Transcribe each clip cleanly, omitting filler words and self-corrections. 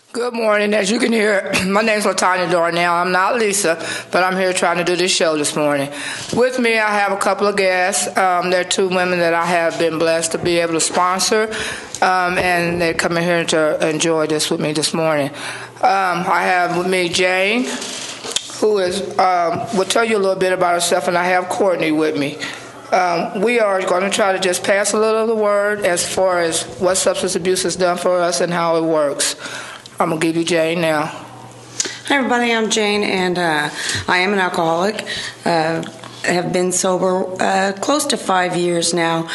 Good morning. As you can hear, my name's LaTanya Darnell. I'm not Lisa, but I'm here trying to do this show this morning. With me, I have a couple of guests. There are two women that I have been blessed to be able to sponsor, and they're coming here to enjoy this with me this morning. I have with me Jane, who is will tell you a little bit about herself, and I have Courtney with me. We are going to try to just pass a little of the word as far as what substance abuse has done for us and how it works. I'm going to give you Jane now. Hi, everybody. I'm Jane, and I am an alcoholic. Have been sober close to 5 years now.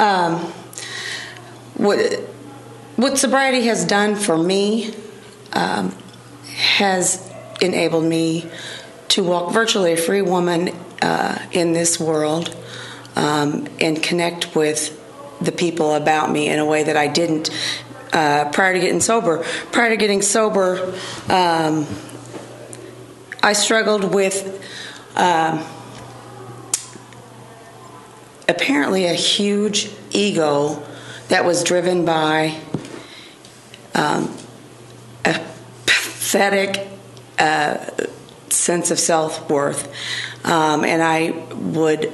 What sobriety has done for me has enabled me to walk virtually a free woman in this world and connect with the people about me in a way that I didn't prior to getting sober. Prior to getting sober, I struggled with apparently a huge ego that was driven by a pathetic sense of self-worth. And I would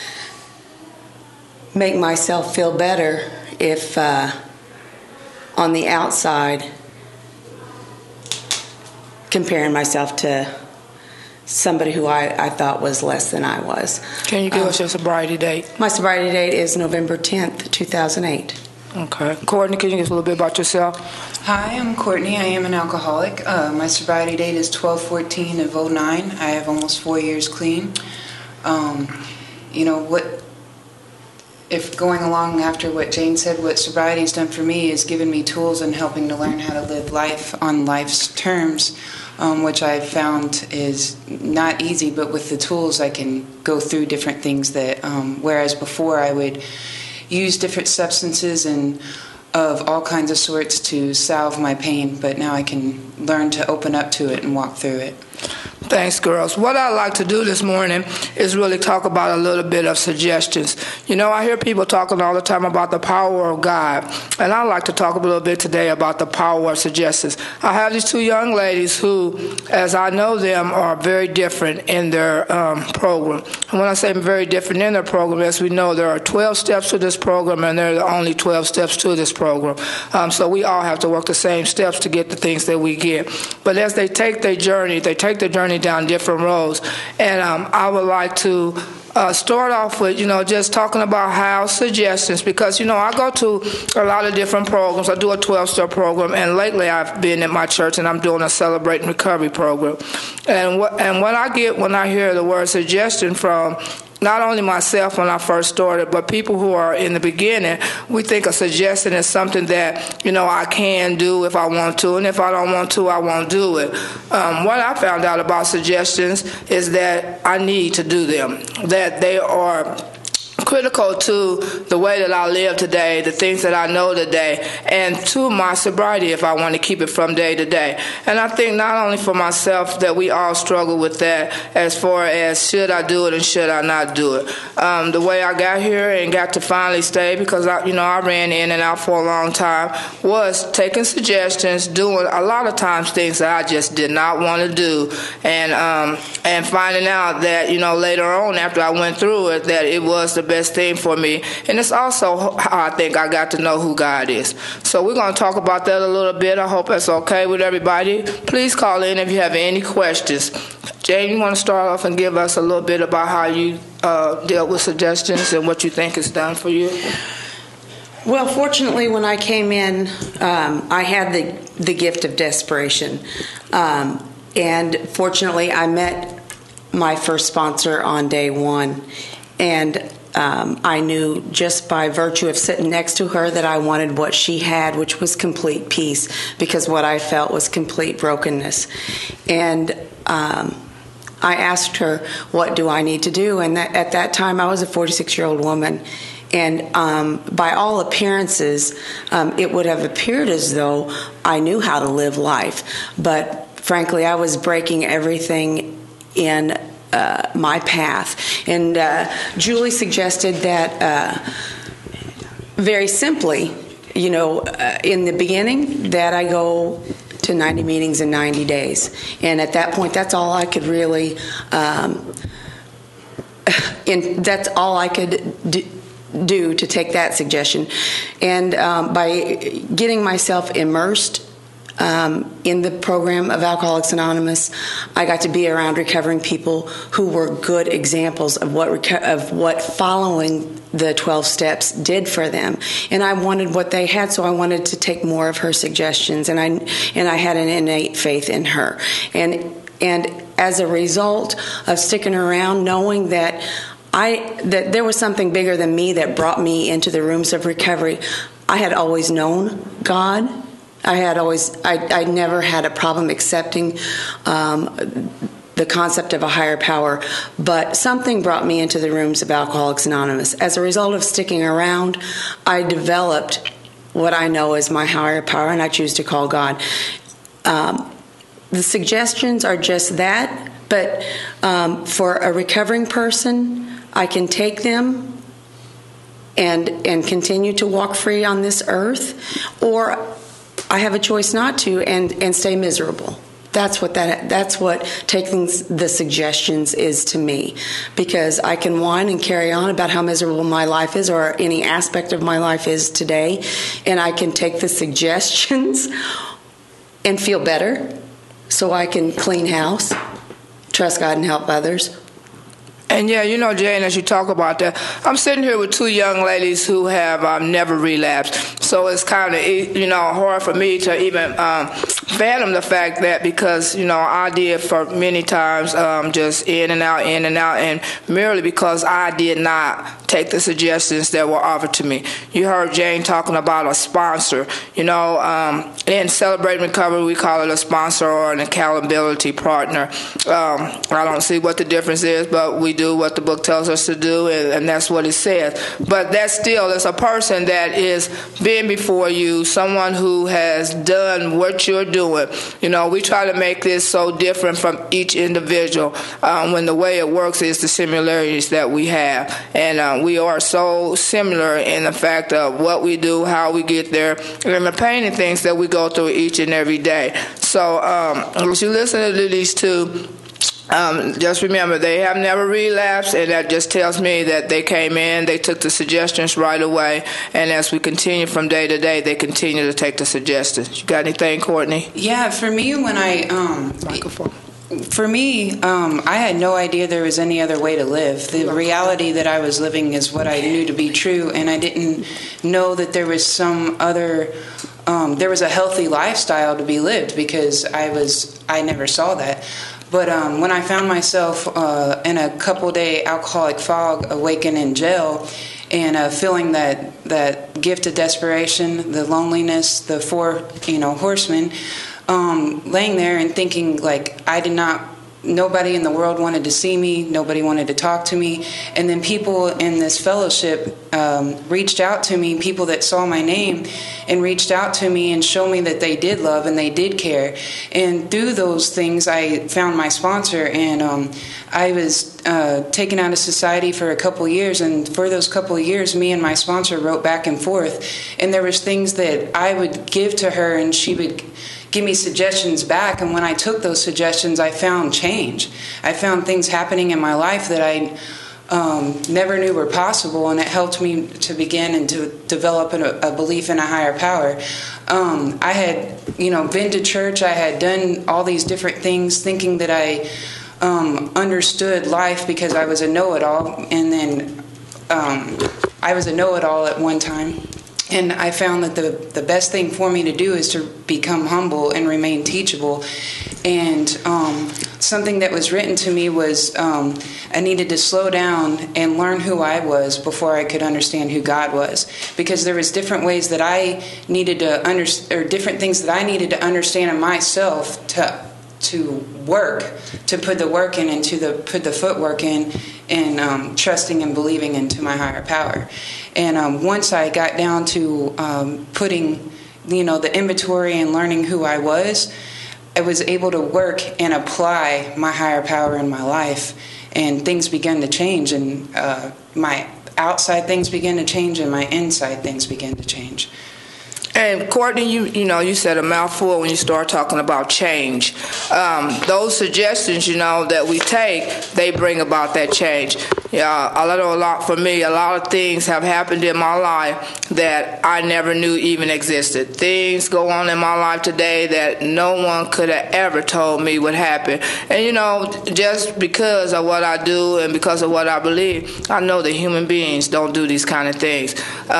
make myself feel better if on the outside, comparing myself to somebody who I thought was less than I was. Can you give us your sobriety date? My sobriety date is November 10th, 2008. Okay. Courtney, can you give us a little bit about yourself? Hi, I'm Courtney. I am an alcoholic. My sobriety date is 12/14 of 09. I have almost 4 years clean. If going along after what Jane said, what sobriety has done for me is given me tools and helping to learn how to live life on life's terms, which I've found is not easy, but with the tools I can go through different things that, whereas before I would use different substances and of all kinds of sorts to salve my pain, but now I can learn to open up to it and walk through it. Thanks, girls. What I'd like to do this morning is really talk about a little bit of suggestions. You know, I hear people talking all the time about the power of God, and I'd like to talk a little bit today about the power of suggestions. I have these two young ladies who, as I know them, are very different in their program. And when I say very different in their program, as we know, there are 12 steps to this program, and there are only 12 steps to this program. So we all have to work the same steps to get the things that we get. But as they take their journey, down different roads. And I would like to start off with, just talking about how suggestions, because, I go to a lot of different programs. I do a 12-step program, and lately I've been at my church, and I'm doing a Celebrate and Recovery program. And what I get when I hear the word suggestion from not only myself when I first started, but people who are in the beginning, we think a suggestion is something that, I can do if I want to, and if I don't want to, I won't do it. What I found out about suggestions is that I need to do them, that they are critical to the way that I live today, the things that I know today, and to my sobriety if I want to keep it from day to day. And I think not only for myself that we all struggle with that as far as should I do it and should I not do it. The way I got here and got to finally stay, because I ran in and out for a long time, was taking suggestions, doing a lot of times things that I just did not want to do, and finding out that later on after I went through it that it was the best thing for me. And it's also how I think I got to know who God is. So we're going to talk about that a little bit. I hope that's okay with everybody. Please call in if you have any questions. Jane, you want to start off and give us a little bit about how you dealt with suggestions and what you think is done for you? Well, fortunately, when I came in, I had the gift of desperation. And fortunately, I met my first sponsor on day one. And I knew just by virtue of sitting next to her that I wanted what she had, which was complete peace, because what I felt was complete brokenness. And I asked her, what do I need to do? And at that time, I was a 46-year-old woman. And by all appearances, it would have appeared as though I knew how to live life. But frankly, I was breaking everything in my path. And Julie suggested that very simply, in the beginning, that I go to 90 meetings in 90 days. And at that point, that's all I could really, that's all I could do to take that suggestion. And by getting myself immersed in the program of Alcoholics Anonymous, I got to be around recovering people who were good examples of what following the 12 steps did for them. And I wanted what they had, so I wanted to take more of her suggestions, and I had an innate faith in her. And as a result of sticking around, knowing that there was something bigger than me that brought me into the rooms of recovery, I had always known God. I never had a problem accepting the concept of a higher power, but something brought me into the rooms of Alcoholics Anonymous. As a result of sticking around, I developed what I know as my higher power, and I choose to call God. The suggestions are just that, but for a recovering person, I can take them and continue to walk free on this earth, or I have a choice not to and stay miserable. That's what taking the suggestions is to me, because I can whine and carry on about how miserable my life is or any aspect of my life is today, and I can take the suggestions and feel better so I can clean house, trust God, and help others. And yeah, Jane, as you talk about that, I'm sitting here with two young ladies who have never relapsed. So it's kind of, hard for me to even fathom the fact that, because, I did for many times just in and out, and merely because I did not take the suggestions that were offered to me. You heard Jane talking about a sponsor. In Celebrate Recovery, we call it a sponsor or an accountability partner. I don't see what the difference is, but we do what the book tells us to do, and that's what it says. But that still is a person that is being before you, someone who has done what you're doing. We try to make this so different from each individual when the way it works is the similarities that we have. And we are so similar in the fact of what we do, how we get there, and the pain and things that we go through each and every day. So as you listen to these two, just remember, they have never relapsed, and that just tells me that they came in, they took the suggestions right away, and as we continue from day to day, they continue to take the suggestions. You got anything, Courtney? Yeah, for me, when I had no idea there was any other way to live. The reality that I was living is what I knew to be true, and I didn't know that there was some other. There was a healthy lifestyle to be lived, because I never saw that. But when I found myself in a couple-day alcoholic fog, awakened in jail, and feeling that gift of desperation, the loneliness, the four horsemen, laying there and thinking like nobody in the world wanted to see me, nobody wanted to talk to me, and then people in this fellowship reached out to me, people that saw my name and reached out to me and showed me that they did love and they did care. And through those things, I found my sponsor, and I was taken out of society for a couple years, and for those couple of years, me and my sponsor wrote back and forth, and there was things that I would give to her, and she would give me suggestions back, and when I took those suggestions, I found change. I found things happening in my life that I never knew were possible, and it helped me to begin and to develop a belief in a higher power. I had, been to church. I had done all these different things, thinking that I understood life because I was a know-it-all, and then I was a know-it-all at one time. And I found that the best thing for me to do is to become humble and remain teachable. And something that was written to me was I needed to slow down and learn who I was before I could understand who God was. Because there was different ways that I needed to or different things that I needed to understand in myself to work, to put the work in and put the footwork in, and trusting and believing into my higher power. And once I got down to putting, the inventory and learning who I was able to work and apply my higher power in my life, and things began to change, and my outside things began to change, and my inside things began to change. And Courtney, you said a mouthful when you start talking about change. Those suggestions, that we take, they bring about that change. Yeah, a lot for me. A lot of things have happened in my life that I never knew even existed. Things go on in my life today that no one could have ever told me would happen. And just because of what I do and because of what I believe, I know that human beings don't do these kind of things.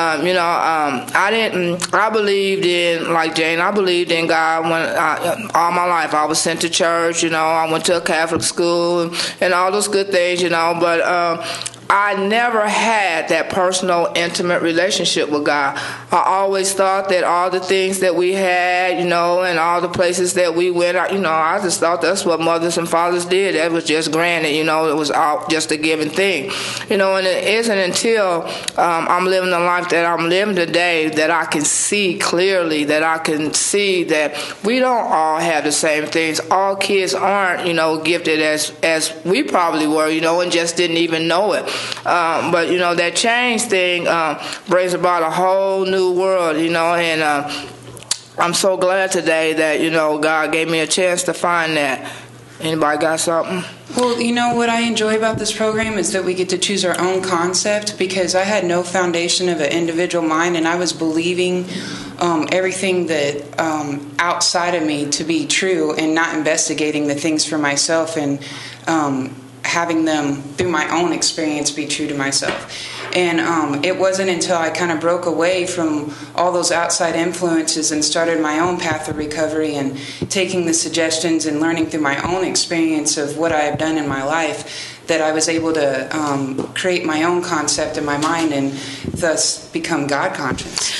I believed in, like Jane, I believed in God all my life. I was sent to church, I went to a Catholic school and all those good things, but I never had that personal, intimate relationship with God. I always thought that all the things that we had, and all the places that we went, I just thought that's what mothers and fathers did. That was just granted, it was all just a given thing. And it isn't until I'm living the life that I'm living today that I can see clearly, that I can see that we don't all have the same things. All kids aren't, gifted as we probably were, and just didn't even know it. But that change thing brings about a whole new world, and I'm so glad today that God gave me a chance to find that. Anybody got something? Well, what I enjoy about this program is that we get to choose our own concept, because I had no foundation of an individual mind, and I was believing everything that outside of me to be true, and not investigating the things for myself and having them through my own experience be true to myself. And it wasn't until I kind of broke away from all those outside influences and started my own path of recovery and taking the suggestions and learning through my own experience of what I have done in my life that I was able to create my own concept in my mind and thus become God conscious.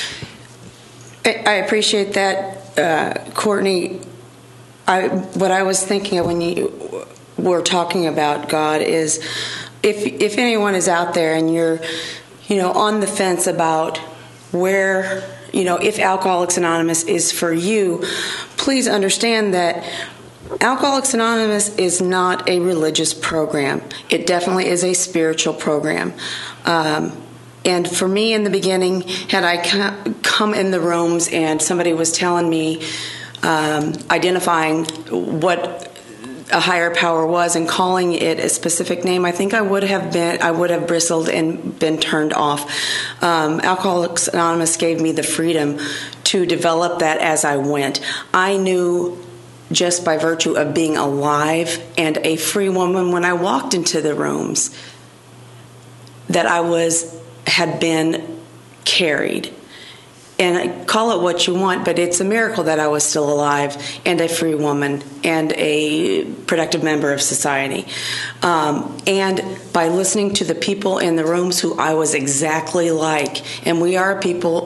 I appreciate that, Courtney. What I was thinking of when you were talking about God is, if anyone is out there and you're, on the fence about where, if Alcoholics Anonymous is for you, please understand that Alcoholics Anonymous is not a religious program. It definitely is a spiritual program. And for me in the beginning, had I come in the rooms and somebody was telling me, identifying what a higher power was and calling it a specific name, I think I would have bristled and been turned off. Alcoholics Anonymous gave me the freedom to develop that as I went. I knew just by virtue of being alive and a free woman when I walked into the rooms that I had been carried. And call it what you want, but it's a miracle that I was still alive and a free woman and a productive member of society. And by listening to the people in the rooms who I was exactly like, and we are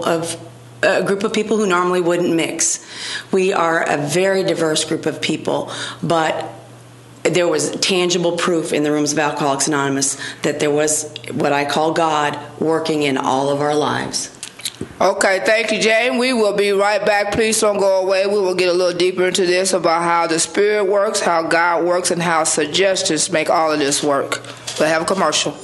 a group of people who normally wouldn't mix. We are a very diverse group of people, but there was tangible proof in the rooms of Alcoholics Anonymous that there was what I call God working in all of our lives. Okay, thank you, Jane. We will be right back. Please don't go away. We will get a little deeper into this about how the Spirit works, how God works, and how suggestions make all of this work. But have a commercial.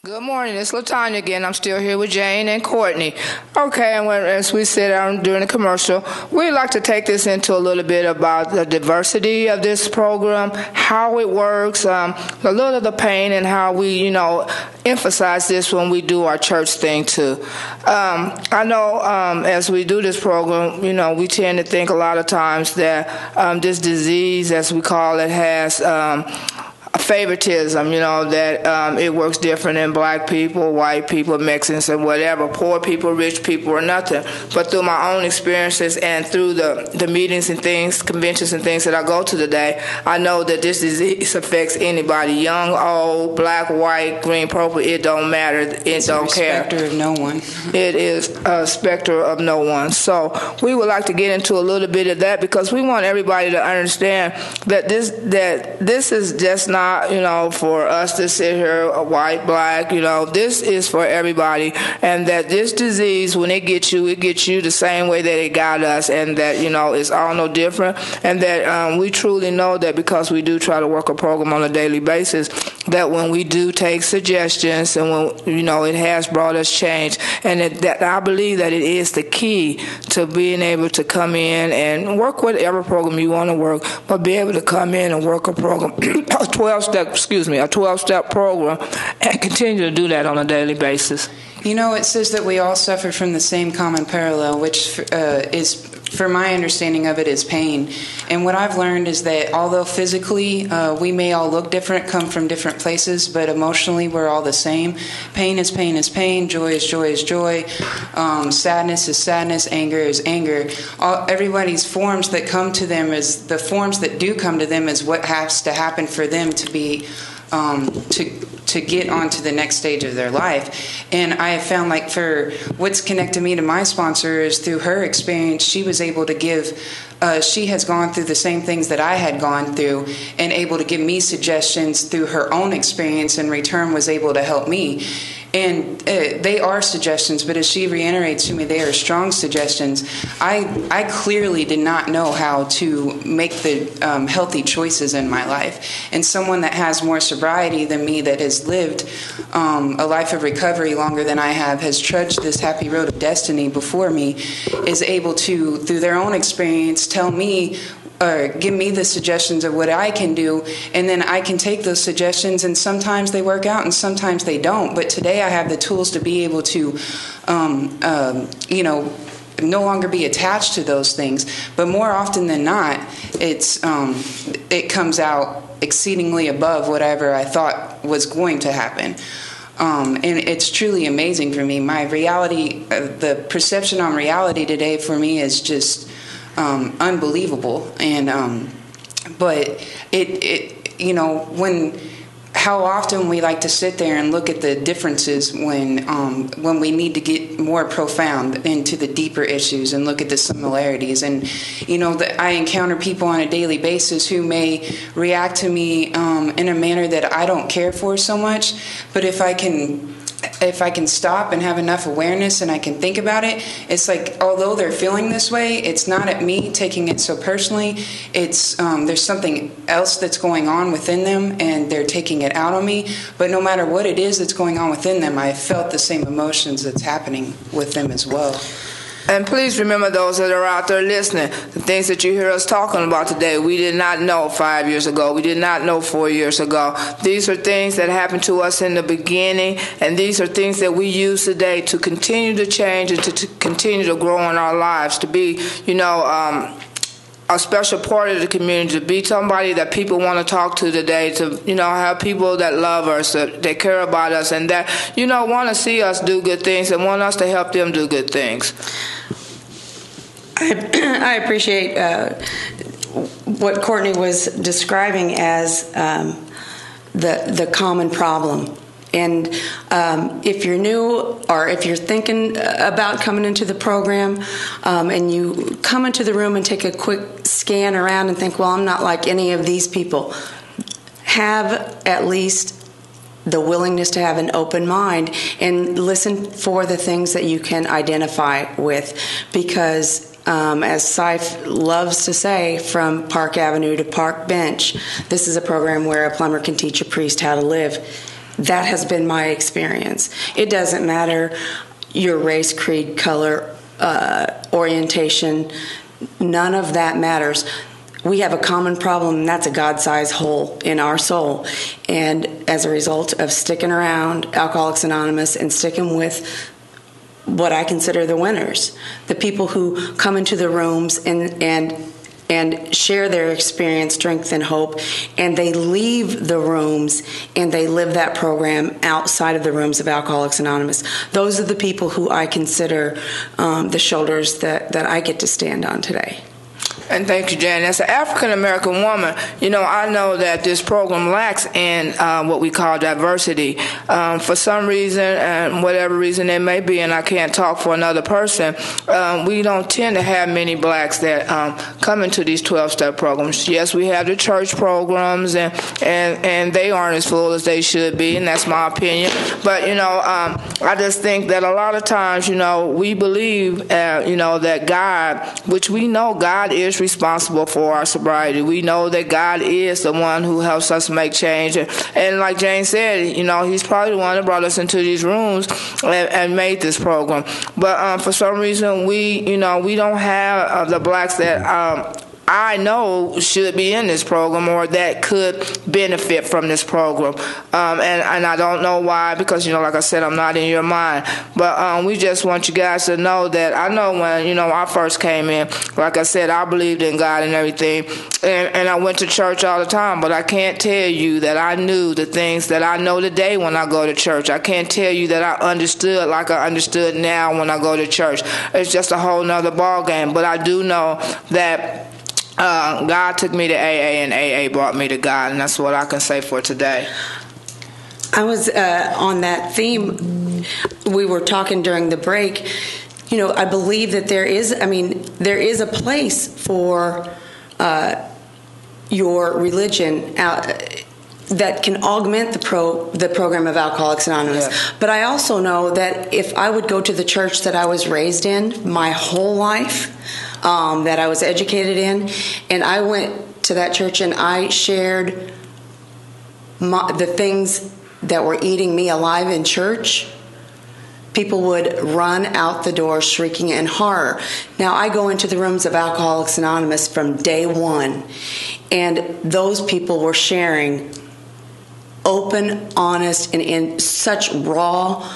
Good morning, it's LaTanya again. I'm still here with Jane and Courtney. Okay, and as we said during the commercial, we'd like to take this into a little bit about the diversity of this program, how it works, a little of the pain, and how we, emphasize this when we do our church thing too. I know as we do this program, we tend to think a lot of times that this disease, as we call it, has favoritism, that it works different in black people, white people, Mexicans, and whatever, poor people, rich people, or nothing. But through my own experiences and through the meetings and things, conventions and things that I go to today, I know that this disease affects anybody, young, old, black, white, green, purple, it don't matter. It don't care. It's a specter of no one. It is a specter of no one. So we would like to get into a little bit of that because we want everybody to understand that this is just not for us to sit here, white, black, this is for everybody. And that this disease, when it gets you the same way that it got us. And that, it's all no different. And that we truly know that because we do try to work a program on a daily basis, that when we do take suggestions and when, it has brought us change. And that I believe that it is the key to being able to come in and work whatever program you want to work, but be able to come in and work a program, a 12-step program, and continue to do that on a daily basis. It says that we all suffer from the same common parallel, which is, for my understanding of it, is pain. And what I've learned is that although physically we may all look different, come from different places, but emotionally we're all the same. Pain is pain is pain, joy is joy is joy, sadness is sadness, anger is anger. Everybody's forms that come to them is the forms that do come to them is what has to happen for them to be to get onto the next stage of their life. And I have found, like, for what's connected me to my sponsor is through her experience, she was able to give, she has gone through the same things that I had gone through and able to give me suggestions through her own experience, in return was able to help me. And they are suggestions, but as she reiterates to me, they are strong suggestions. I clearly did not know how to make the healthy choices in my life. And someone that has more sobriety than me, that has lived a life of recovery longer than I have, has trudged this happy road of destiny before me, is able to, through their own experience, tell me or give me the suggestions of what I can do, and then I can take those suggestions, and sometimes they work out and sometimes they don't. But today I have the tools to be able to, no longer be attached to those things. But more often than not, it comes out exceedingly above whatever I thought was going to happen. And it's truly amazing for me. My reality, the perception on reality today for me is just unbelievable. And but how often we like to sit there and look at the differences when we need to get more profound into the deeper issues and look at the similarities. And I encounter people on a daily basis who may react to me in a manner that I don't care for so much, but if I can stop and have enough awareness and I can think about it, it's like, although they're feeling this way, it's not at me taking it so personally. It's there's something else that's going on within them, and they're taking it out on me. But no matter what it is that's going on within them, I felt the same emotions that's happening with them as well. And please remember, those that are out there listening, the things that you hear us talking about today, we did not know 5 years ago. We did not know 4 years ago. These are things that happened to us in the beginning, and these are things that we use today to continue to change and to continue to grow in our lives, to be, a special part of the community, to be somebody that people want to talk to today, to, have people that love us, that care about us, and that, want to see us do good things and want us to help them do good things. I appreciate what Courtney was describing as the common problem. And if you're new, or if you're thinking about coming into the program, and you come into the room and take a quick scan around and think, well, I'm not like any of these people, have at least the willingness to have an open mind and listen for the things that you can identify with. Because as Saif loves to say, from Park Avenue to Park Bench, this is a program where a plumber can teach a priest how to live. that has been my experience. It doesn't matter your race, creed, color, orientation. None of that matters. We have a common problem, and that's a God-sized hole in our soul. And as a result of sticking around Alcoholics Anonymous and sticking with what I consider the winners, the people who come into the rooms and share their experience, strength, and hope, and they leave the rooms and they live that program outside of the rooms of Alcoholics Anonymous. Those are the people who I consider the shoulders that I get to stand on today. And thank you, Jan. As an African-American woman, I know that this program lacks in what we call diversity. For some reason, and whatever reason it may be, and I can't talk for another person, we don't tend to have many blacks that come into these 12-step programs. Yes, we have the church programs, and they aren't as full as they should be, and that's my opinion. But, I just think that a lot of times, we believe, that God, which we know God is responsible for our sobriety. We know that God is the one who helps us make change. And like Jane said, he's probably the one that brought us into these rooms and made this program. But for some reason, we don't have the blacks that I know should be in this program or that could benefit from this program. And I don't know why, because, like I said, I'm not in your mind. But we just want you guys to know that I know when, I first came in, like I said, I believed in God and everything. And I went to church all the time. But I can't tell you that I knew the things that I know today when I go to church. I can't tell you that I understood like I understood now when I go to church. It's just a whole nother ball game. But I do know that God took me to AA, and AA brought me to God, and that's what I can say for today. I was on that theme. We were talking during the break. I believe that there is a place for your religion that can augment the program of Alcoholics Anonymous. Yeah. But I also know that if I would go to the church that I was raised in my whole life, that I was educated in, and I went to that church and I shared the things that were eating me alive in church, people would run out the door shrieking in horror. Now, I go into the rooms of Alcoholics Anonymous from day one, and those people were sharing open, honest, and in such raw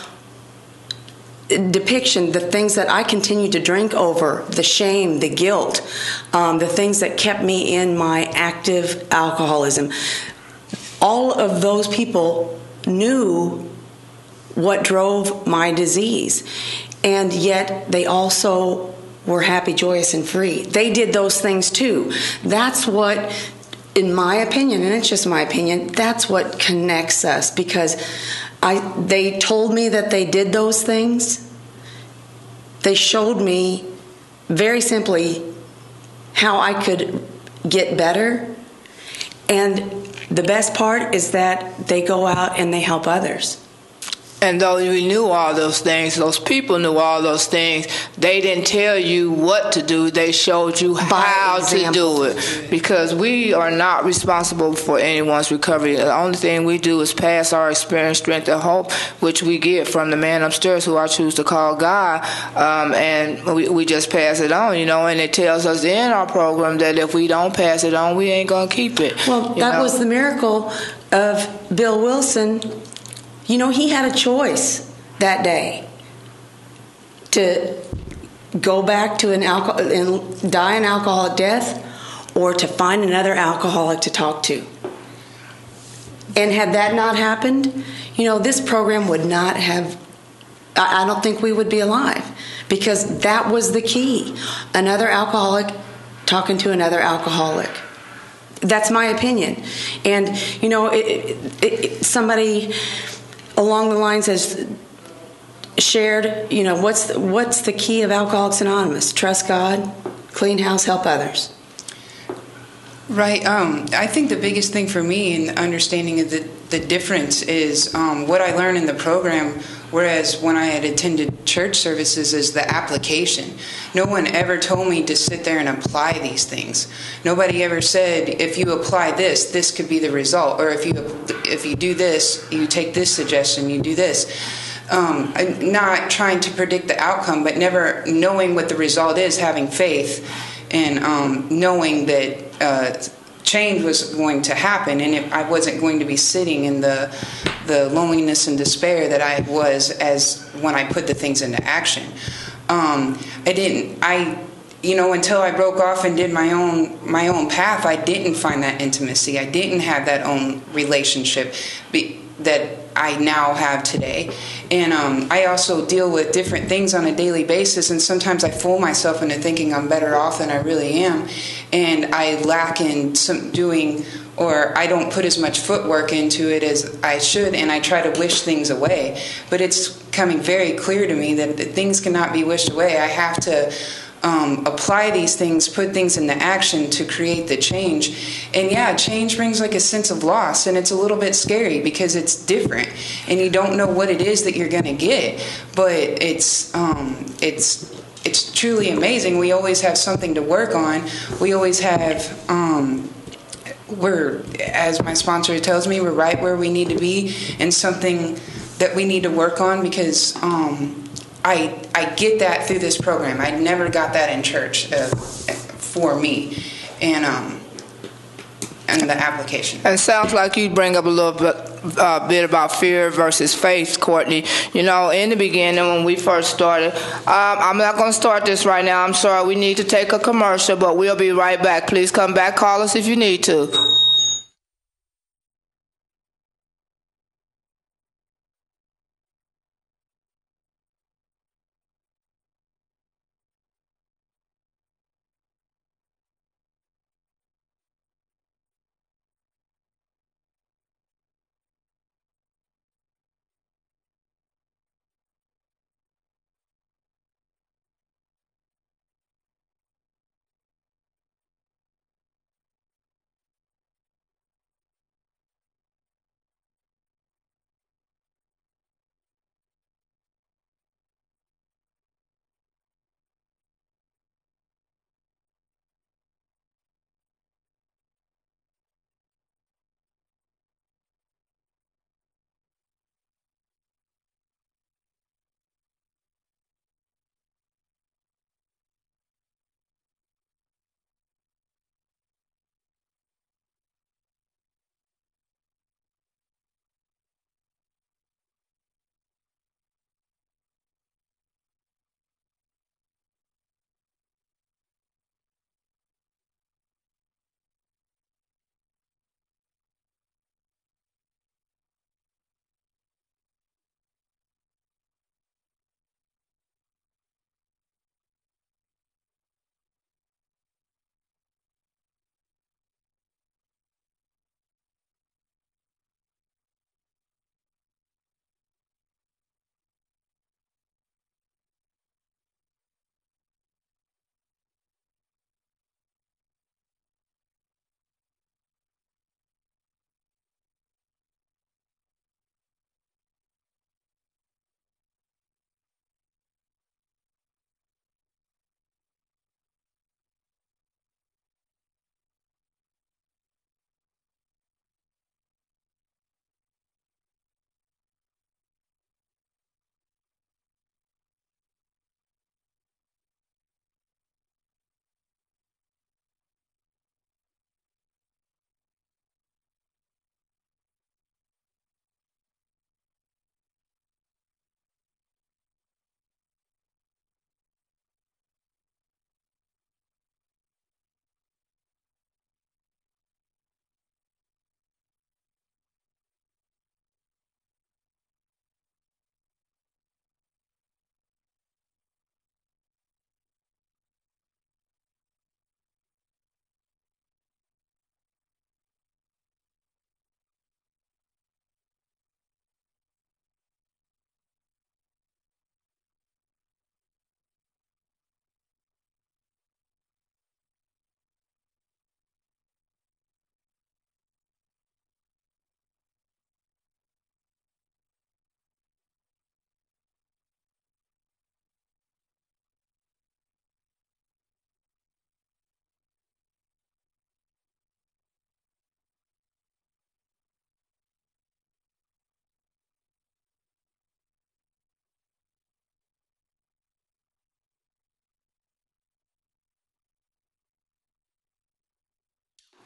depiction, the things that I continued to drink over, the shame, the guilt, the things that kept me in my active alcoholism. All of those people knew what drove my disease, and yet they also were happy, joyous, and free. They did those things too. That's what, in my opinion, and it's just my opinion, that's what connects us, because they told me that they did those things. They showed me very simply how I could get better. And the best part is that they go out and they help others. And though we knew all those things, those people knew all those things, they didn't tell you what to do. They showed you how to do it. Because we are not responsible for anyone's recovery. The only thing we do is pass our experience, strength, and hope, which we get from the man upstairs, who I choose to call God. And we just pass it on, and it tells us in our program that if we don't pass it on, we ain't going to keep it. Well, that was the miracle of Bill Wilson. He had a choice that day to go back to and die an alcoholic death, or to find another alcoholic to talk to. And had that not happened, this program would not have, I don't think we would be alive, because that was the key. Another alcoholic talking to another alcoholic. That's my opinion. And, somebody along the lines has shared, what's the key of Alcoholics Anonymous? Trust God, clean house, help others. Right. I think the biggest thing for me in understanding of the difference is what I learned in the program, whereas when I had attended church services, is the application. No one ever told me to sit there and apply these things. Nobody ever said, if you apply this, this could be the result. Or if if you do this, you take this suggestion, you do this. Not trying to predict the outcome, but never knowing what the result is, having faith and knowing that change was going to happen, and I wasn't going to be sitting in the loneliness and despair that I was as when I put the things into action. Until I broke off and did my own path, I didn't find that intimacy. I didn't have that own relationship that I now have today. And I also deal with different things on a daily basis, and sometimes I fool myself into thinking I'm better off than I really am, and I lack in I don't put as much footwork into it as I should, and I try to wish things away. But it's coming very clear to me that things cannot be wished away. I have to apply these things, put things into action to create the change. And yeah, change brings like a sense of loss, and it's a little bit scary because it's different and you don't know what it is that you're going to get, but it's truly amazing. We always have something to work on. We always have as my sponsor tells me, we're right where we need to be, and something that we need to work on, because I get that through this program. I never got that in church for me, and the application. And it sounds like you bring up a little bit about fear versus faith, Courtney. In the beginning when we first started, I'm not going to start this right now. I'm sorry, we need to take a commercial, but we'll be right back. Please come back, call us if you need to.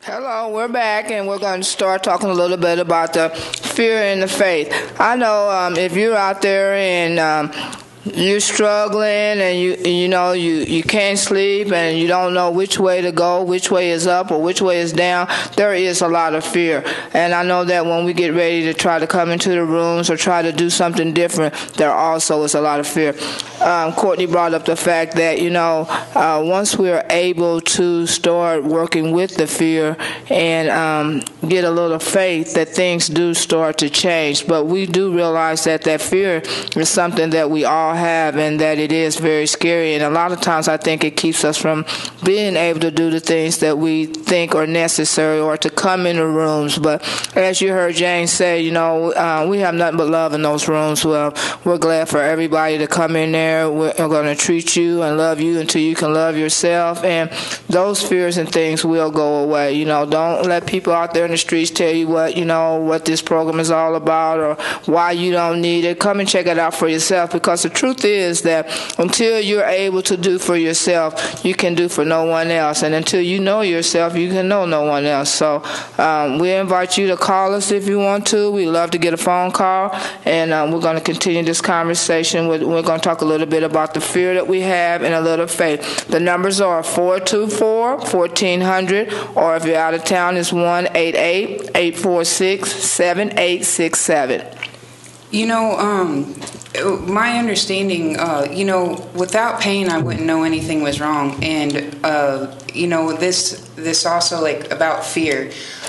Hello, we're back, and we're going to start talking a little bit about the fear and the faith. I know if you're out there and you're struggling and you can't sleep and you don't know which way to go, which way is up or which way is down, there is a lot of fear. And I know that when we get ready to try to come into the rooms or try to do something different, there also is a lot of fear. Courtney brought up the fact that, once we're able to start working with the fear and get a little faith, that things do start to change. But we do realize that fear is something that we all have and that it is very scary. And a lot of times I think it keeps us from being able to do the things that we think are necessary or to come in the rooms. But as you heard Jane say, we have nothing but love in those rooms. Well, we're glad for everybody to come in there. We're going to treat you and love you until you can love yourself. And those fears and things will go away. Don't let people out there in the streets tell you what this program is all about or why you don't need it. Come and check it out for yourself, because the truth is that until you're able to do for yourself, you can do for no one else. And until you know yourself, you can know no one else. So we invite you to call us if you want to. We love to get a phone call, and we're going to continue this conversation. We're going to talk a little bit about the fear that we have and a little faith. The numbers are 424-1400, or if you're out of town, it's 1-888-846-7867. My understanding, without pain, I wouldn't know anything was wrong. And, this also, about fear.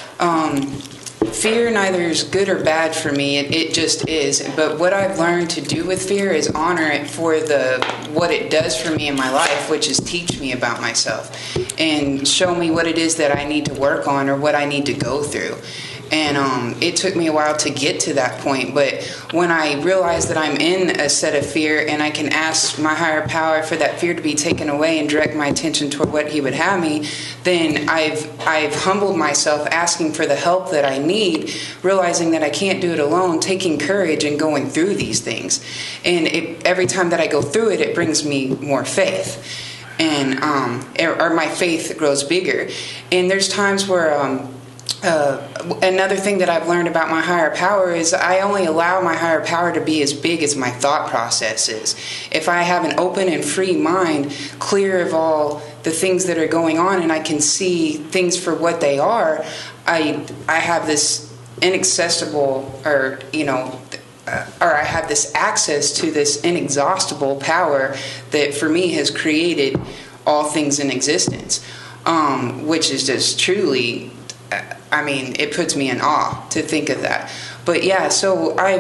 Fear neither is good or bad for me. It just is. But what I've learned to do with fear is honor it for what it does for me in my life, which is teach me about myself and show me what it is that I need to work on or what I need to go through. And it took me a while to get to that point. But when I realized that I'm in a set of fear and I can ask my higher power for that fear to be taken away and direct my attention toward what he would have me, then I've humbled myself, asking for the help that I need, realizing that I can't do it alone, taking courage and going through these things. And every time that I go through it, it brings me more faith. And or my faith grows bigger. And there's times where another thing that I've learned about my higher power is I only allow my higher power to be as big as my thought process is. If I have an open and free mind, clear of all the things that are going on, and I can see things for what they are, I have this inaccessible, or I have this access to this inexhaustible power that for me has created all things in existence, which is just truly, it puts me in awe to think of that. But yeah, so I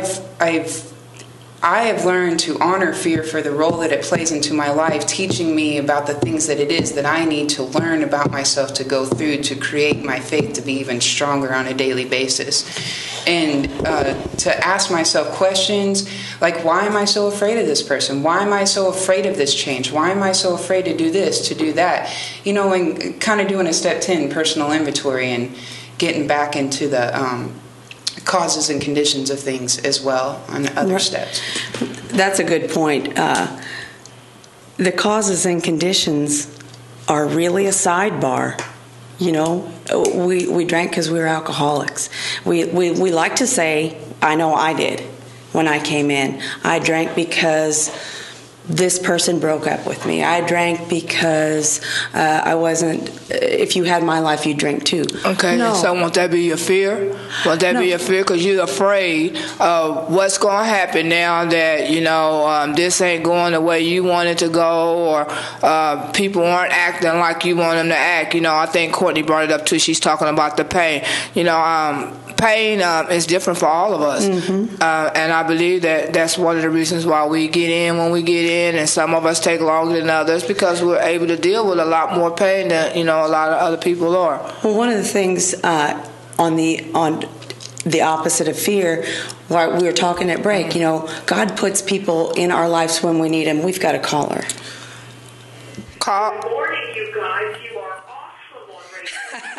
have learned to honor fear for the role that it plays into my life, teaching me about the things that it is that I need to learn about myself to go through to create my faith to be even stronger on a daily basis. And to ask myself questions like, why am I so afraid of this person? Why am I so afraid of this change? Why am I so afraid to do this, to do that? And kind of doing a step 10 personal inventory and getting back into the causes and conditions of things as well on other steps. That's a good point. The causes and conditions are really a sidebar. We drank because we were alcoholics. We like to say, I know I did when I came in. I drank because this person broke up with me. I drank because I wasn't. If you had my life, you'd drink too. Okay, no. So won't that be your fear? Won't that be your fear? Because you're afraid of what's going to happen now that, this ain't going the way you want it to go, or people aren't acting like you want them to act. I think Courtney brought it up too. She's talking about the pain. Pain is different for all of us. Mm-hmm. And I believe that's one of the reasons why we get in when we get in, and some of us take longer than others, because we're able to deal with a lot more pain than a lot of other people are. Well, one of the things on the opposite of fear, while we were talking at break, God puts people in our lives when we need them. We've got a caller. Good morning, you guys. You are awesome on radio.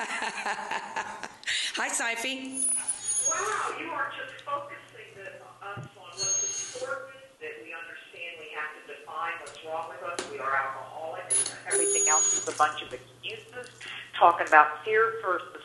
Hi, Saifi. Wow, you are just focusing us on what's important, that we understand we have to define what's wrong with us. We are alcoholics. Everything else is a bunch of excuses. Talking about fear versus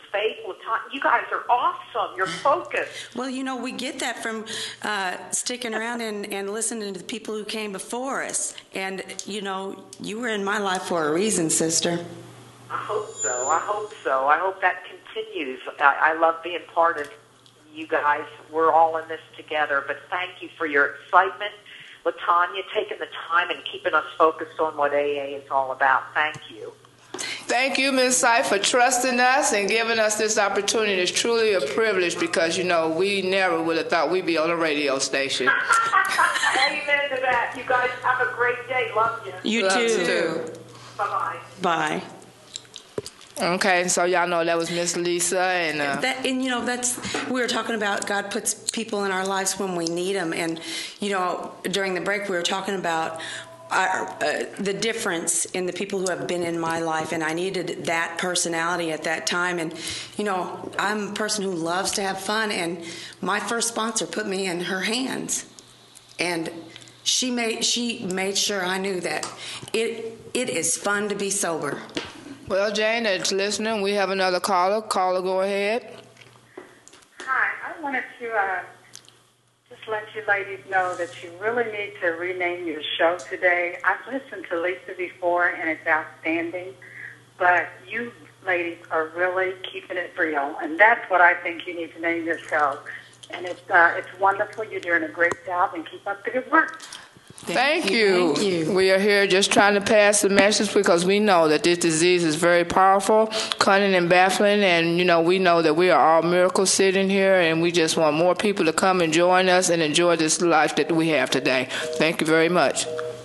Faith, Latanya. You guys are awesome. You're focused. Well, we get that from sticking around and listening to the people who came before us. And, you were in my life for a reason, sister. I hope so. I hope that continues. I love being part of you guys. We're all in this together. But thank you for your excitement, Latanya, taking the time and keeping us focused on what AA is all about. Thank you. Thank you, Ms. Sight, for trusting us and giving us this opportunity. It's truly a privilege because, we never would have thought we'd be on a radio station. Amen to that. You guys have a great day. Love you. You Love too. Bye-bye. Bye. Okay, so y'all know that was Miss Lisa, and that's we were talking about God puts people in our lives when we need them, and during the break we were talking about the difference in the people who have been in my life, and I needed that personality at that time. And I'm a person who loves to have fun, and my first sponsor put me in her hands, and she made sure I knew that it is fun to be sober. Well, Jane, that's listening. We have another caller. Caller, go ahead. Hi, I wanted to just let you ladies know that you really need to rename your show today. I've listened to Lisa before, and it's outstanding, but you ladies are really keeping it real, and that's what I think you need to name your show. And it's wonderful. You're doing a great job, and keep up the good work. Thank you. We are here just trying to pass the message because we know that this disease is very powerful, cunning, and baffling, and we know that we are all miracles sitting here, and we just want more people to come and join us and enjoy this life that we have today. Thank you very much.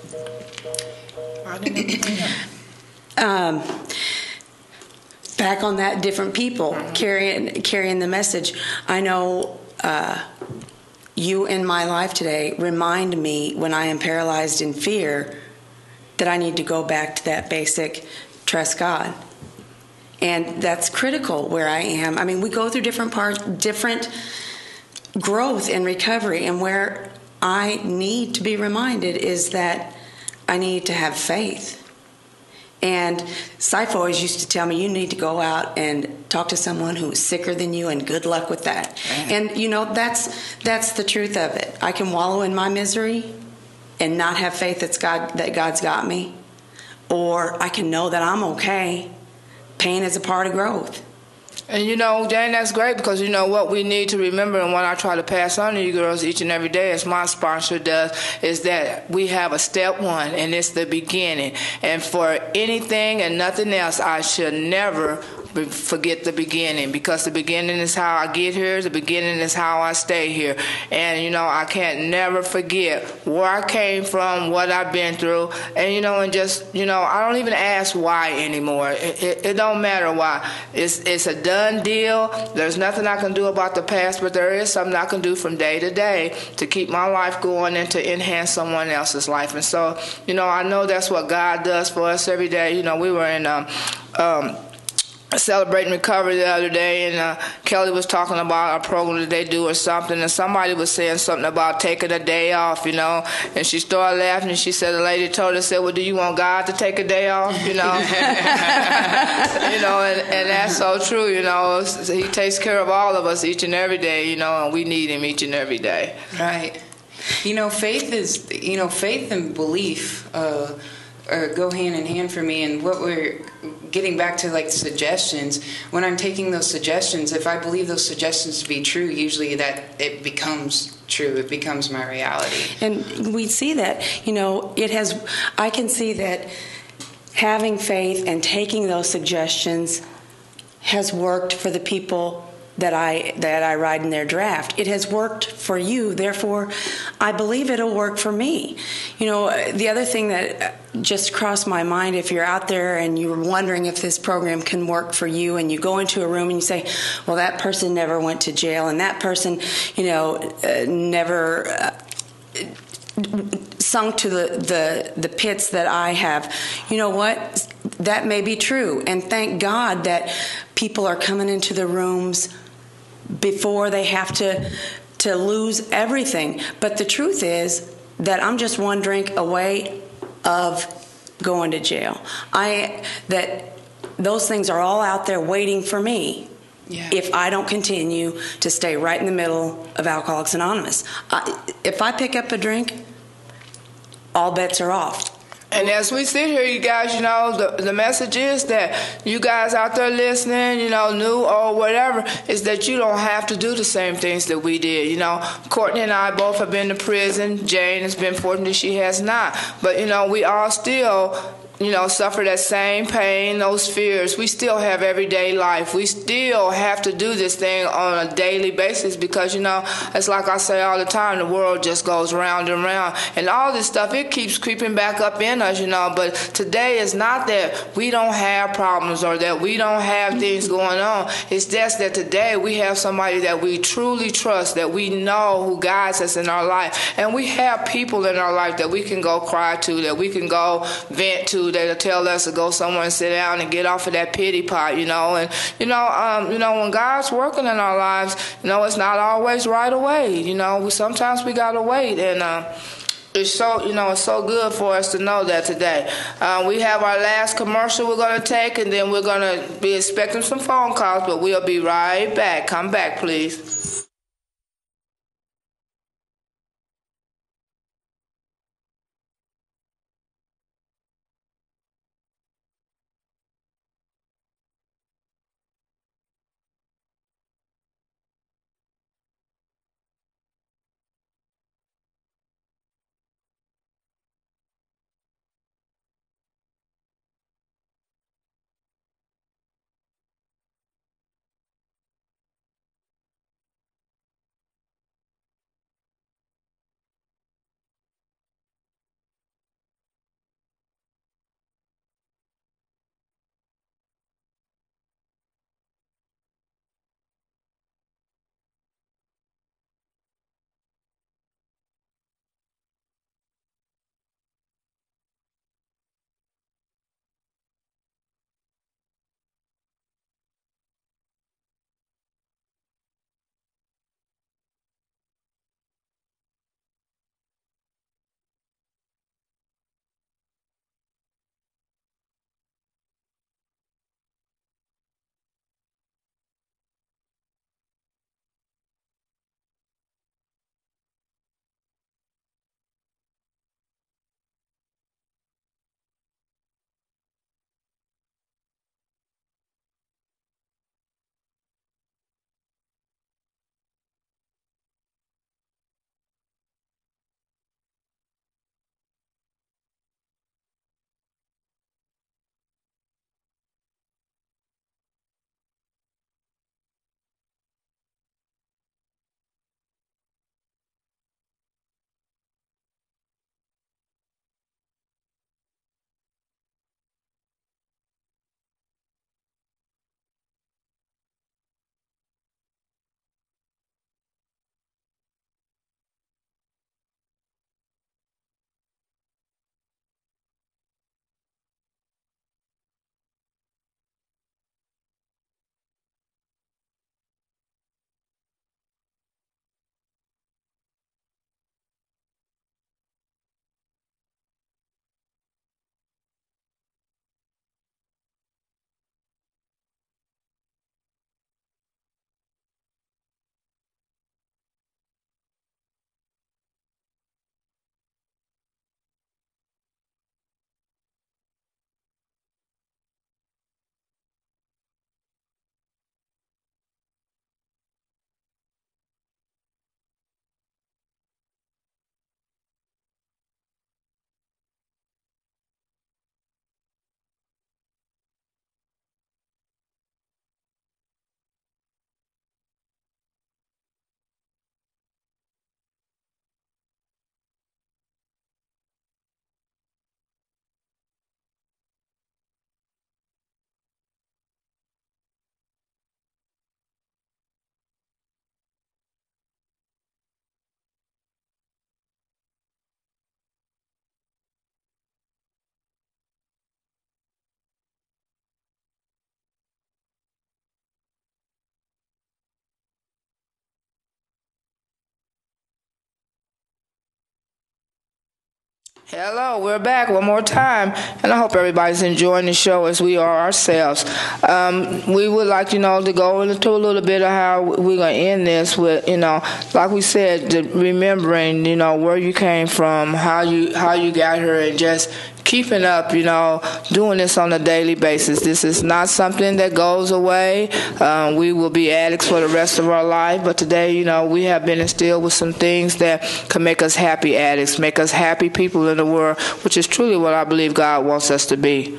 Back on that, different people carrying the message. I know. You in my life today remind me when I am paralyzed in fear that I need to go back to that basic trust God. And that's critical where I am. I mean, we go through different growth and recovery, and where I need to be reminded is that I need to have faith. And Sifo always used to tell me, you need to go out and talk to someone who is sicker than you, and good luck with that. And, that's the truth of it. I can wallow in my misery and not have faith that God's got me. Or I can know that I'm okay. Pain is a part of growth. And Jane, that's great because what we need to remember, and what I try to pass on to you girls each and every day, as my sponsor does, is that we have a step one, and it's the beginning. And for anything and nothing else, I should never forget the beginning, because the beginning is how I get here, the beginning is how I stay here. And I can't never forget where I came from, what I've been through, and and just I don't even ask why anymore. It don't matter why. It's a done deal. There's nothing I can do about the past, but there is something I can do from day to day to keep my life going and to enhance someone else's life. And so I know that's what God does for us every day. We were in Celebrating Recovery the other day, and Kelly was talking about a program that they do or something, and somebody was saying something about taking a day off, and she started laughing, and she said, the lady told her, well, do you want God to take a day off, and that's so true, he takes care of all of us each and every day, and we need him each and every day. Right. Faith and belief go hand in hand for me, and what we're getting back to, like, suggestions, when I'm taking those suggestions, if I believe those suggestions to be true, usually that it becomes true, it becomes my reality. And we see that, I can see that having faith and taking those suggestions has worked for the people that I ride in their draft. It has worked for you, therefore I believe it'll work for me. The other thing that just crossed my mind, if you're out there and you're wondering if this program can work for you, and you go into a room and you say, well, that person never went to jail, and that person never sunk to the pits that I have. You know what? That may be true, and thank God that people are coming into the rooms before they have to lose everything. But the truth is that I'm just one drink away of going to jail. That those things are all out there waiting for me. Yeah. if I don't continue to stay right in the middle of Alcoholics Anonymous. If I pick up a drink, all bets are off. And as we sit here, you guys, the message is that you guys out there listening, new or whatever, is that you don't have to do the same things that we did. Courtney and I both have been to prison. Jane has been fortunate she has not. But, we all still suffer that same pain, those fears. We still have everyday life. We still have to do this thing on a daily basis because, it's like I say all the time, the world just goes round and round. And all this stuff, it keeps creeping back up in us, But today is not that we don't have problems or that we don't have things going on. It's just that today we have somebody that we truly trust, that we know who guides us in our life. And we have people in our life that we can go cry to, that we can go vent to, that'll tell us to go somewhere and sit down and get off of that pity pot, And when God's working in our lives, it's not always right away. Sometimes we gotta wait, and it's so it's so good for us to know that today. We have our last commercial we're gonna take, and then we're gonna be expecting some phone calls, but we'll be right back. Come back, please. Hello, we're back one more time, and I hope everybody's enjoying the show as we are ourselves. We would like, to go into a little bit of how we're going to end this with, like we said, remembering, where you came from, how you got here, and just keeping up, doing this on a daily basis. This is not something that goes away. We will be addicts for the rest of our life, but today, we have been instilled with some things that can make us happy addicts, make us happy people in the world, which is truly what I believe God wants us to be.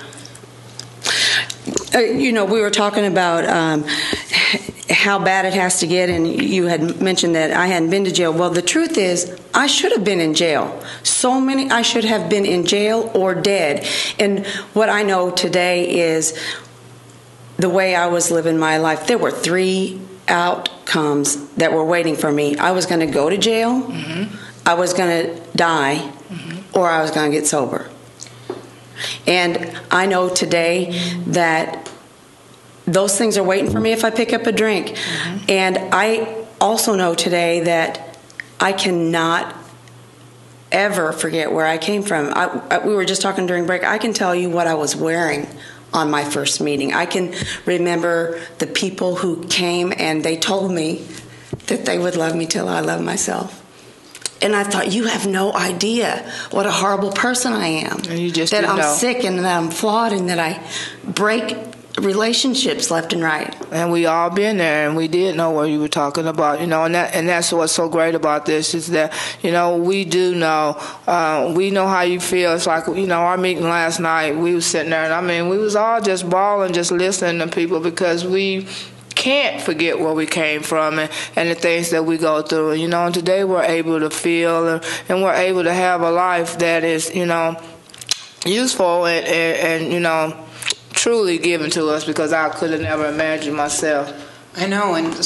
We were talking about how bad it has to get, and you had mentioned that I hadn't been to jail. Well, the truth is, I should have been in jail. I should have been in jail or dead. And what I know today is the way I was living my life. There were 3 outcomes that were waiting for me. I was going to go to jail, mm-hmm. I was going to die, mm-hmm. or I was going to get sober. And I know today that those things are waiting for me if I pick up a drink. Mm-hmm. And I also know today that I cannot ever forget where I came from. We were just talking during break. I can tell you what I was wearing on my first meeting. I can remember the people who came and they told me that they would love me till I love myself. And I thought, you have no idea what a horrible person I am. And you just that I'm know. Sick and that I'm flawed and that I break relationships left and right. And we all been there, and we did know what you were talking about, and that's what's so great about this is that, we do know, we know how you feel. It's like, our meeting last night, we was sitting there, and we was all just bawling, just listening to people because we can't forget where we came from and the things that we go through. And today we're able to feel and we're able to have a life that is, useful and truly given to us, because I could have never imagined myself. I know, and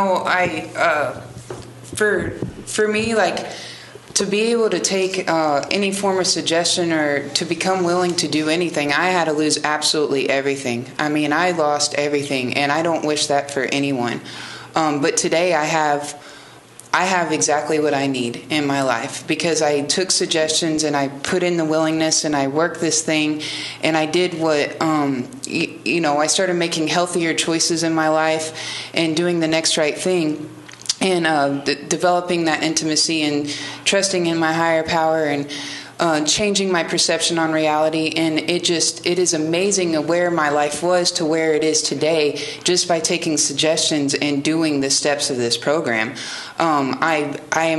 for me, like, to be able to take any form of suggestion or to become willing to do anything, I had to lose absolutely everything. I lost everything, and I don't wish that for anyone. But today I have exactly what I need in my life, because I took suggestions and I put in the willingness and I worked this thing, and I did what, I started making healthier choices in my life and doing the next right thing. And developing that intimacy and trusting in my higher power and changing my perception on reality. And it is amazing where my life was to where it is today, just by taking suggestions and doing the steps of this program. I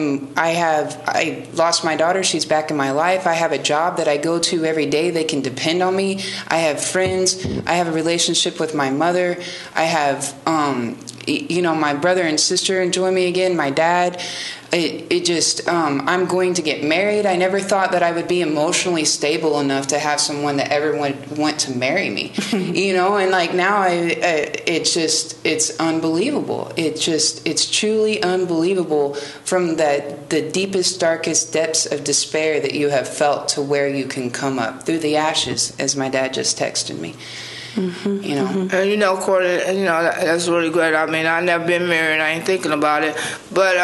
lost my daughter. She's back in my life. I have a job that I go to every day. They can depend on me. I have friends. I have a relationship with my mother. I have, my brother and sister enjoy me again. My dad. I'm going to get married. I never thought that I would be emotionally stable enough to have someone that ever would want to marry me, and like now it's unbelievable. It's truly unbelievable from the deepest, darkest depths of despair that you have felt to where you can come up through the ashes, as my dad just texted me. Mm-hmm. And Courtney, that's really great. I've never been married. I ain't thinking about it, but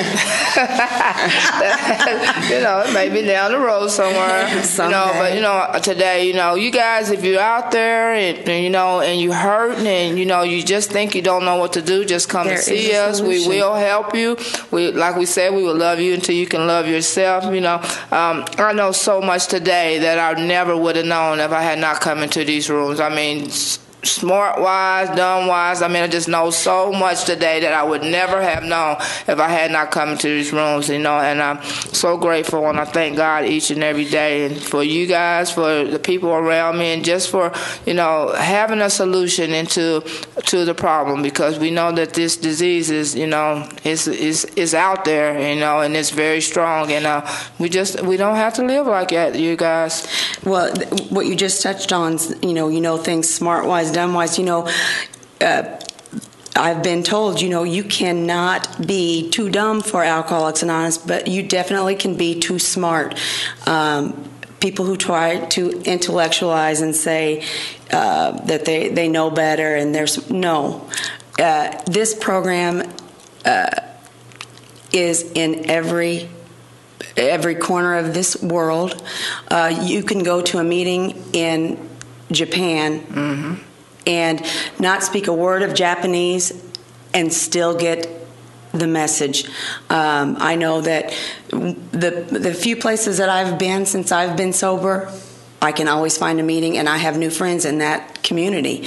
it may be down the road somewhere. But today, you guys, if you're out there and you hurt and you just think you don't know what to do, just come and see us. We will help you. Like we said, we will love you until you can love yourself. I know so much today that I never would have known if I had not come into these rooms. Smart-wise, dumb-wise, I just know so much today that I would never have known if I had not come into these rooms, and I'm so grateful, and I thank God each and every day, and for you guys, for the people around me, and just for, having a solution to the problem, because we know that this disease is, is out there, and it's very strong, and we don't have to live like that, you guys. Well, what you just touched on, things smart-wise, dumb-wise, I've been told, you cannot be too dumb for Alcoholics Anonymous, but you definitely can be too smart. People who try to intellectualize and say that they know better, and there's no. This program is in every every corner of this world. You can go to a meeting in Japan and not speak a word of Japanese and still get the message. I know that the few places that I've been since I've been sober, I can always find a meeting, and I have new friends in that community.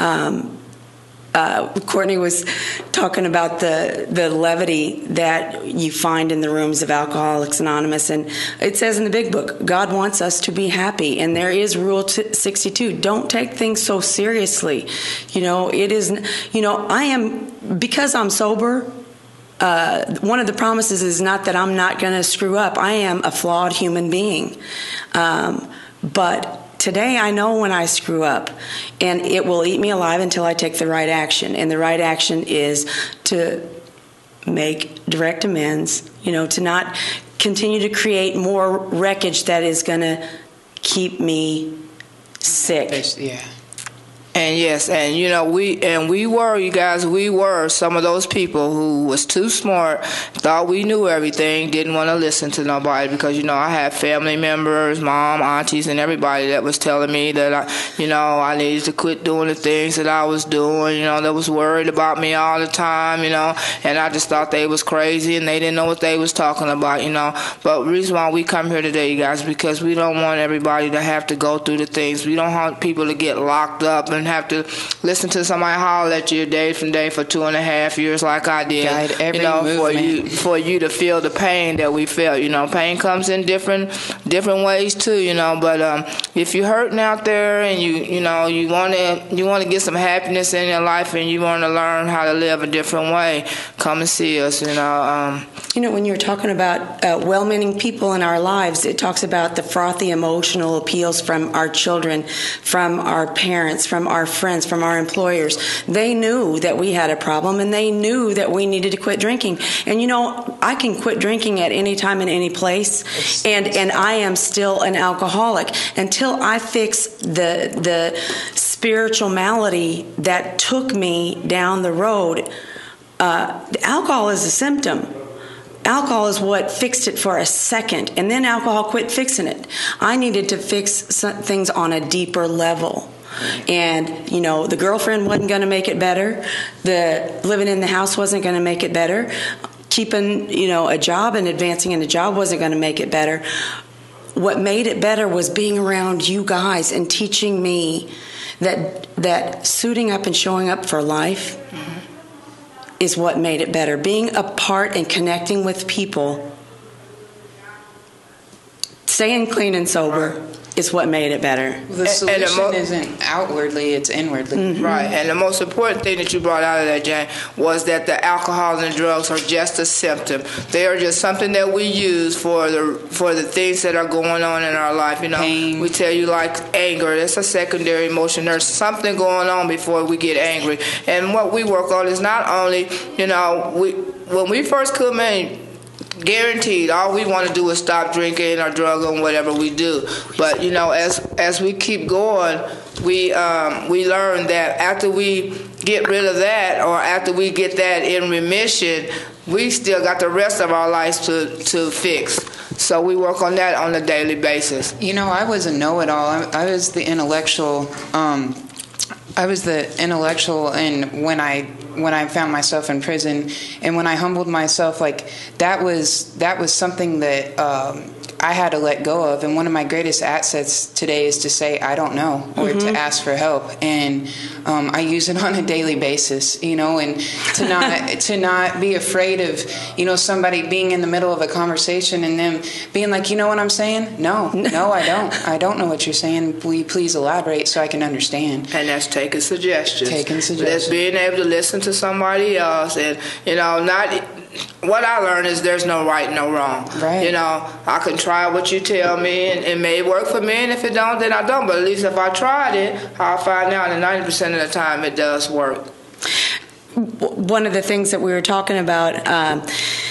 Courtney was talking about the levity that you find in the rooms of Alcoholics Anonymous, and it says in the big book, God wants us to be happy, and there is Rule 62. Don't take things so seriously. It is. I am, because I'm sober. One of the promises is not that I'm not going to screw up. I am a flawed human being, but today I know when I screw up, and it will eat me alive until I take the right action. And the right action is to make direct amends, to not continue to create more wreckage that is going to keep me sick. Yeah. And yes, and we were some of those people who was too smart, thought we knew everything, didn't want to listen to nobody, because I had family members, mom, aunties, and everybody that was telling me that I needed to quit doing the things that I was doing, that was worried about me all the time, and I just thought they was crazy and they didn't know what they was talking about, But the reason why we come here today, you guys, because we don't want everybody to have to go through the things. We don't want people to get locked up and have to listen to somebody holler at you day from day for 2.5 years like I did. Guide every movement. for you to feel the pain that we felt. Pain comes in different ways too. But if you're hurting out there and you want to get some happiness in your life and you want to learn how to live a different way, come and see us. When you're talking about well-meaning people in our lives, it talks about the frothy emotional appeals from our children, from our parents, from our friends, from our employers. They knew that we had a problem, and they knew that we needed to quit drinking. And I can quit drinking at any time in any place, and I am still an alcoholic until I fix the spiritual malady that took me down the road. Alcohol is a symptom. Alcohol is what fixed it for a second, and then alcohol quit fixing it. I needed to fix things on a deeper level. And, the girlfriend wasn't going to make it better. The living in the house wasn't going to make it better. Keeping, a job and advancing in a job wasn't going to make it better. What made it better was being around you guys and teaching me that suiting up and showing up for life is what made it better. Being apart and connecting with people, staying clean and sober is what made it better. The solution isn't outwardly, it's inwardly. Mm-hmm. Right. And the most important thing that you brought out of that, Jane, was that the alcohol and the drugs are just a symptom. They are just something that we use for the things that are going on in our life. Pain. We tell you, like anger, that's a secondary emotion. There's something going on before we get angry. And what we work on is not only, when we first come in, guaranteed, all we want to do is stop drinking or drugging, whatever we do. But as we keep going, we learn that after we get rid of that, or after we get that in remission, we still got the rest of our lives to fix. So we work on that on a daily basis. I was a know-it-all. I was the intellectual. And when I found myself in prison, and when I humbled myself, that was something that I had to let go of. And one of my greatest assets today is to say I don't know, or to ask for help. And I use it on a daily basis, and to not be afraid of somebody being in the middle of a conversation and them being like, you know what I'm saying? No, I don't know what you're saying. Will you please elaborate so I can understand? And that's taking suggestions. That's being able to listen to somebody else, and not. What I learned is there's no right, no wrong. Right. I can try what you tell me, and it may work for me, and if it don't, then I don't. But at least if I tried it, I'll find out, and 90% of the time it does work. One of the things that we were talking about,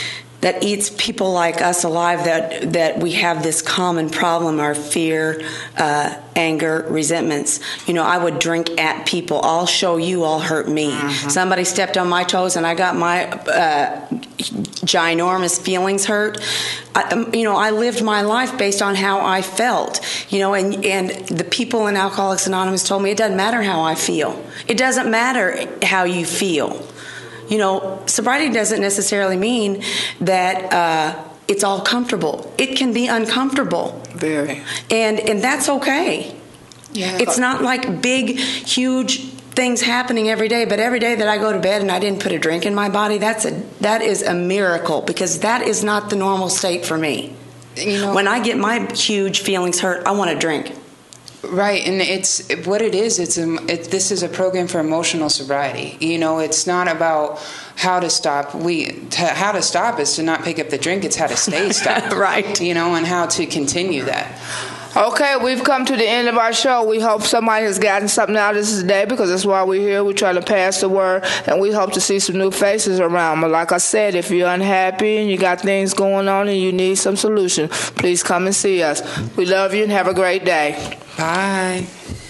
that eats people like us alive, that we have this common problem, our fear, anger, resentments. You know, I would drink at people. I'll show you, I'll hurt me. Somebody stepped on my toes and I got my ginormous feelings hurt. I lived my life based on how I felt. And the people in Alcoholics Anonymous told me it doesn't matter how I feel. It doesn't matter how you feel. Sobriety doesn't necessarily mean that it's all comfortable. It can be uncomfortable. Very. And that's okay. Yeah. It's not like big, huge things happening every day, but every day that I go to bed and I didn't put a drink in my body, that is a miracle, because that is not the normal state for me. When I get my huge feelings hurt, I want to drink. Right, and it's what it is. This is a program for emotional sobriety. It's not about how to stop. How to stop is to not pick up the drink. It's how to stay stopped. Right. And how to continue that. Okay, we've come to the end of our show. We hope somebody has gotten something out of this today, because that's why we're here. We're trying to pass the word, and we hope to see some new faces around. But like I said, if you're unhappy and you got things going on and you need some solution, please come and see us. We love you and have a great day. Bye.